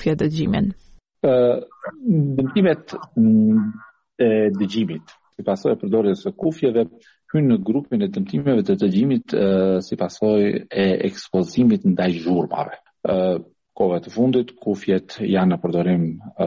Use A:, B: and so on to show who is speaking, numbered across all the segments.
A: kufje dëgjimin?
B: Dëmtimet e dëgjimit, si pasojë e përdorjes së kufjeve, hynë në grupin e dëmtimeve të dëgjimit si pasojë e ekspozimit ndaj zhurmave. Kohëve të fundit, kufjet janë në përdorim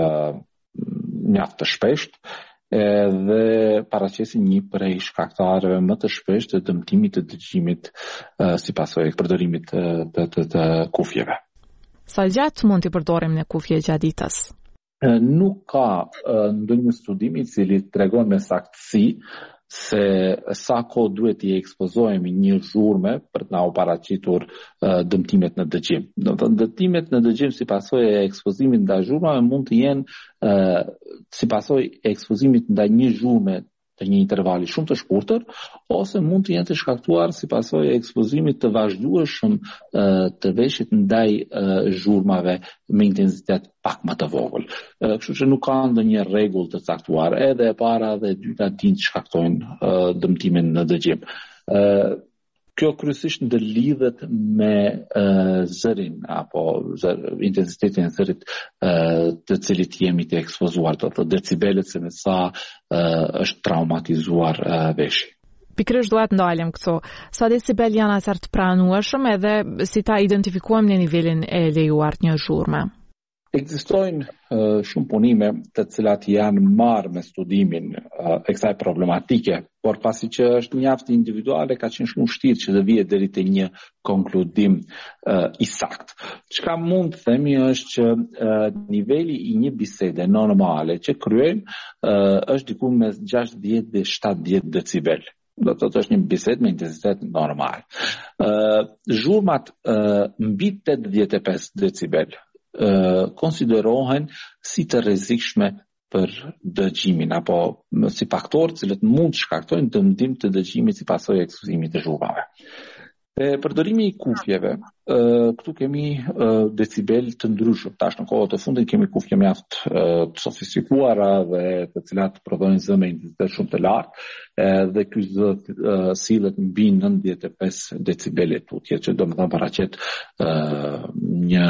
B: mjaft të shpesht dhe paraqesin një prej shkaktarëve më të shpeshtë të dëmtimit të dëgjimit si pasojë e përdorimit të kufjeve.
A: Sa gjatë mund të përdorim në kufje gjatë ditës?
B: Nuk ka ndonjë studim I cili tregon me saktësi se sa kohë duhet t'i ekspozohemi një zhurme për të na u paraqitur dëmtimet në dëgjim. Do të thonë dëmtimet në dëgjim si pasojë e ekspozimit ndaj zhurmave mund të jenë si pasojë e ekspozimit ndaj një zhurme të një intervali shumë të shkurtër, ose mund të jenë të shkaktuar si pasojë e ekspozimit të vazhdueshëm të veshit ndaj zhurmave me intensitet pak më të vogël. Kështu që nuk ka ndonjë rregull të caktuar, edhe e para dhe e dyta din të shkaktojnë dëmtimin në dëgjim. Kjo kryesisht ndërlidhet me zërin apo intensitetin e zërit të cilit jemi të ekspozuar, do të decibelet se me sa është traumatizuar veshi.
A: Pikërisht duhet ndalim këto. Sa decibel janë asar të pranueshëm edhe si ta identifikojmë në nivelin e lejuar të një zhurme?
B: Ekzistojnë shumë punime të cilat janë marrë me studimin e kësaj problematike, por pasi që është mjaft individuale, ka qenë shumë vështirë që të vihet deri te një konkludim I saktë. Çka mund të themi është që niveli I një bisede normale që kryejmë është diku mes 60 dhe 70 decibel. Do të thotë është një bisedë me intensitet normal. Zhurmat mbi 85 decibel konsiderohen si të rrezikshme për dëgjimin apo si faktorë cilët mund të shkaktojnë dëmtim të dëgjimit si pasojë e ekspozimit të zhurmave. Përdorimi I kufjeve, këtu kemi decibel të ndryshëm. Tash në kohët e fundit kemi kufje mjaft të sofistikuara dhe të cilat prodhojnë zë me intensitet shumë të lartë dhe ky zë sillet mbi 95 decibel tutje, që domethënë paraqet një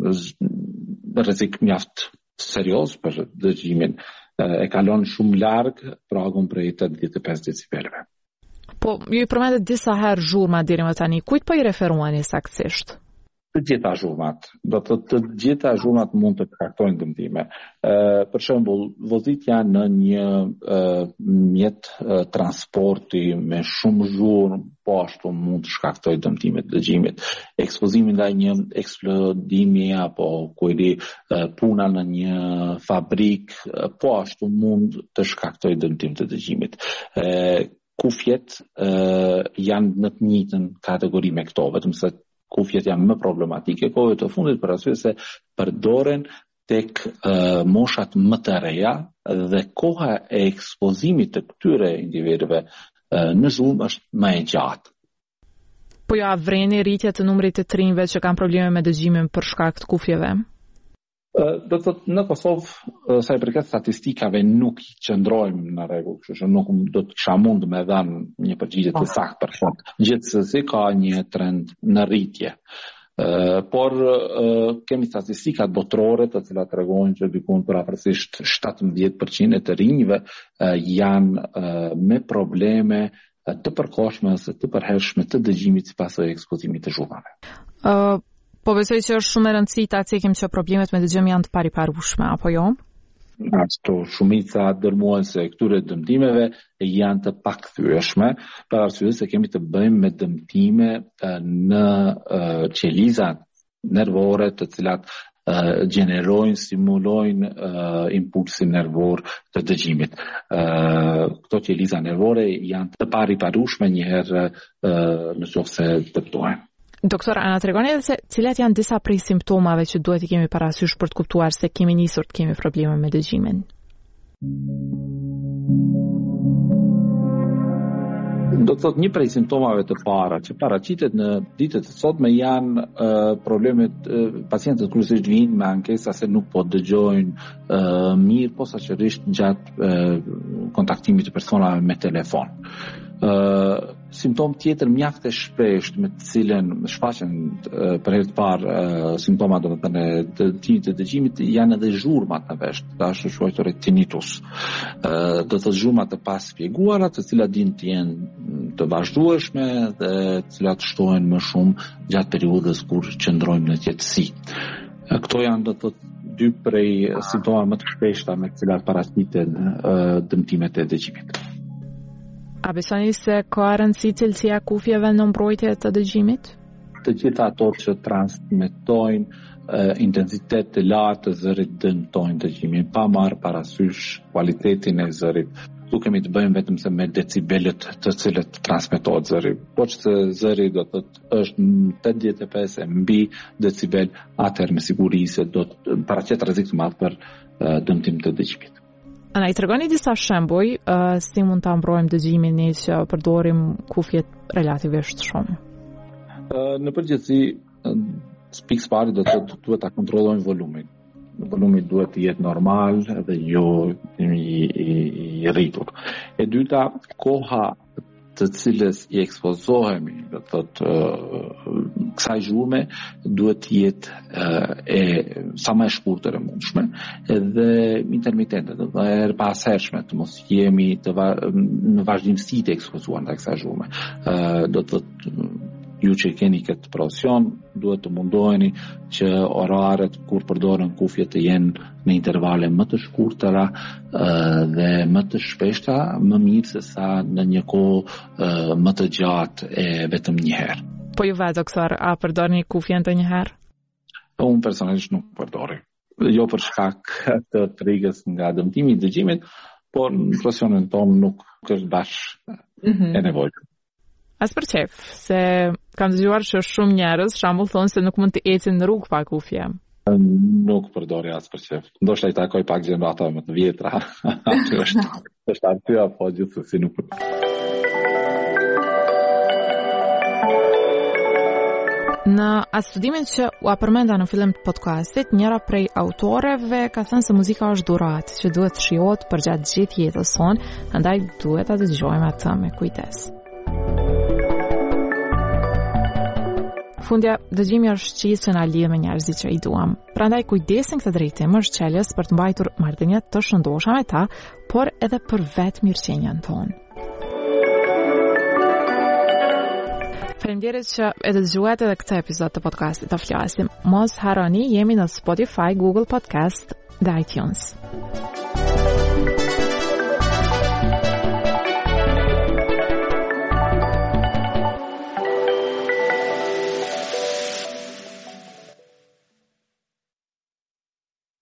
B: rrezik mjaft serioz për dëgjimin. E kalon shumë larg pragun prej 85 decibelëve.
A: Po, ju I përmendet disa herë zhurma deri më tani. Kujt po I referuani saktësisht?
B: Të gjitha zhurmat. Do të gjitha zhurmat mund të shkaktojnë dëmtime. Për shembull, vozitja në një mjet transporti me shumë zhurmë, po ashtu mund të shkaktojë dëmtime të dëgjimit. Ekspozimi ndaj një eksplodimi apo puna në një fabrik, po ashtu mund të shkaktojë dëmtim të dëgjimit. Kufjet janë në të njëjtën kategori me këto, vetëm se kufjet janë më problematike kohëve të fundit për arsye se përdoren tek moshat më të reja dhe koha e ekspozimit të këtyre individëve në zhurmë është më e gjatë.
A: Po ja vreni rritje të numrit të trinjve që kanë probleme me dëgjimin për shkak të kufjeve?
B: Do të thotë në Kosovë sa I përket statistikave nuk I qëndrojmë në rregull, kështu që nuk do të kisha mund me dhënë një përgjigje të saktë për fond. Gjithsesi ka një trend në rritje. Por kemi statistikat botërore të cilat tregojnë që diku për afërsisht 17% e të rinjve janë me probleme të përkohshme ose të përhershme të dëgjimit si pasojë e ekspozimit të zhurmave.
A: Po besoj që është shumë e rëndësishme ta cekim që problemet me dëgjim janë të pariparueshme, apo jo?
B: Ashtu shumica dërmuan se këtyre dëmtimeve janë të pakthyeshme, për arsye se kemi të bëjmë me dëmtime në qeliza nervore të cilat gjenerojnë, stimulojnë impulsin nervor të dëgjimit. Këto qeliza nervore janë të pariparueshme njëherë nëse dëmtohen.
A: Doktor, a na tregoni edhe se cilat janë disa prej simptomave që duhet I kemi parasysh për të kuptuar se kemi nisur të kemi probleme me dëgjimin?
B: Do të thotë një prej simptomave të para që paraqitet në ditët e sotme janë problemet pacientët kryesisht vijnë me ankesa se nuk po dëgjojnë mirë posaçërisht gjatë kontaktimit të personave me telefon. Simptom tjetër mjaft e shpesht me të cilën shfaqen për herë të parë simptomat të dëgjimit janë edhe zhurmat në vesh, tash quajtur tinnitus. Do të zhurmat të paspjeguara, të cilat dinë të jenë të vazhdueshme dhe të cilat shtohen më shumë gjatë periudhës kur qëndrojmë në qetësi. Këto janë do të thotë dy prej simptomave më të shpeshta me të cilat paraqiten dëmtimet e dëgjimit.
A: A besoni se ka rëndësi cilësia e kufjeve në mbrojtje të dëgjimit?
B: Të gjitha ato që transmetojnë intensitet të lartë të zërit dëmtojnë dëgjimin, pa marrë parasysh kualitetin e zërit. Nuk kemi të bëjmë vetëm se me decibelët të cilët transmetohet zëri. Po që zëri do të është në 85 e mbi decibel, atëherë me siguri se do të paraqet rrezik të madh për dëmtim të dëgjimit.
A: A i tregoni disa shembuj si mund ta mbrojmë dëgjimin ne që përdorim kufjet relativisht shumë?
B: Në përgjithësi, pikë së pari do të duhet ta kontrollojmë volumin. Volumi duhet të jetë normal dhe jo i rritur. E dyta, koha të cilës i ekspozohemi, do të thotë kësaj zhurme duhet të jetë sa më e shkurtër e mundshme, edhe intermitente, do të thotë pahershme, të mos jemi në vazhdimsi të ekspozuar ndaj kësaj zhurme. Do të thotë ju që keni këtë profesion, duhet të mundoheni që oraret kur përdoren kufjet të jenë në intervale më të shkurtëra dhe më të shpeshta, më mirë se sa në një kohë më të gjatë e vetëm një herë.
A: Po ju vetë, doktor, a përdorni kufjen të një herë?
B: Unë personalisht nuk përdori. Jo për shkak të frikës nga dëmtimi i dëgjimit, por në profesionin tonë nuk është bashkë e nevojshme.
A: As për qef, se kam dëgjuar që shumë njerëz, shembull, thonë se nuk mund të ecin në rrugë pa kufje.
B: Nuk përdori as për qef. Ndoshta i takoj pak gjenerata më të vjetra. Është arsyeja, po gjithsesi nuk.
A: Në atë studimin që u përmenda në fillim të podcastit, njëra prej autoreve ka thënë se muzika është dhuratë që duhet shijohet përgjatë gjithë jetës sonë, andaj duhet ta dëgjojmë atë me kujdes. Fundja, dëgjimi është çist që na lidh me njerëzit që i duam. Prandaj kujdesin këtë drejtim është çelës për të mbajtur marrëdhëniet të shëndoshme me ta, por edhe për vetë mirëqenien tonë. Faleminderit që e dëgjuat edhe këtë episod të podcastit të flasim. Mos harroni, jemi në Spotify, Google Podcast dhe iTunes.